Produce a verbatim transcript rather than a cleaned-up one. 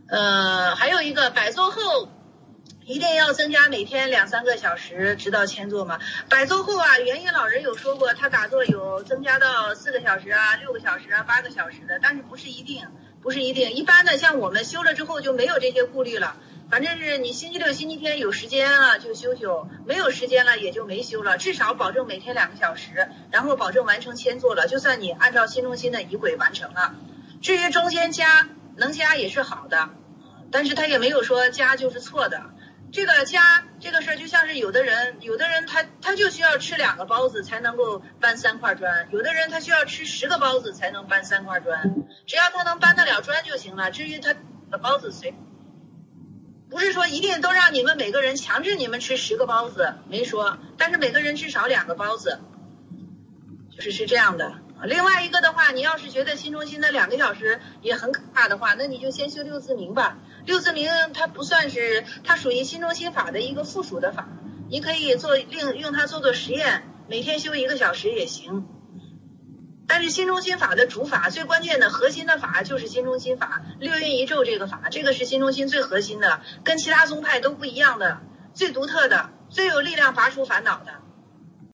呃，还有一个摆坐后一定要增加每天两三个小时，直到千坐嘛。摆坐后啊，元云老人有说过，他打坐有增加到四个小时啊、六个小时啊、八个小时的，但是不是一定，不是一定。一般的像我们修了之后就没有这些顾虑了，反正是你星期六、星期天有时间了就修修，没有时间了也就没修了，至少保证每天两个小时，然后保证完成千坐了，就算你按照心中心的仪轨完成了。至于中间加能加也是好的，但是他也没有说加就是错的。这个加这个事儿就像是有的人，有的人他他就需要吃两个包子才能够搬三块砖，有的人他需要吃十个包子才能搬三块砖，只要他能搬得了砖就行了。至于他的包子随，不是说一定都让你们每个人强制你们吃十个包子，没说，但是每个人至少两个包子，就是是这样的。另外一个的话，你要是觉得心中心的两个小时也很可怕的话，那你就先修六字明吧。六字明它不算是，它属于心中心法的一个附属的法，你可以做另用它做做实验，每天修一个小时也行。但是心中心法的主法最关键的核心的法就是心中心法，六运一咒这个法，这个是心中心最核心的，跟其他宗派都不一样的，最独特的，最有力量拔除烦恼的。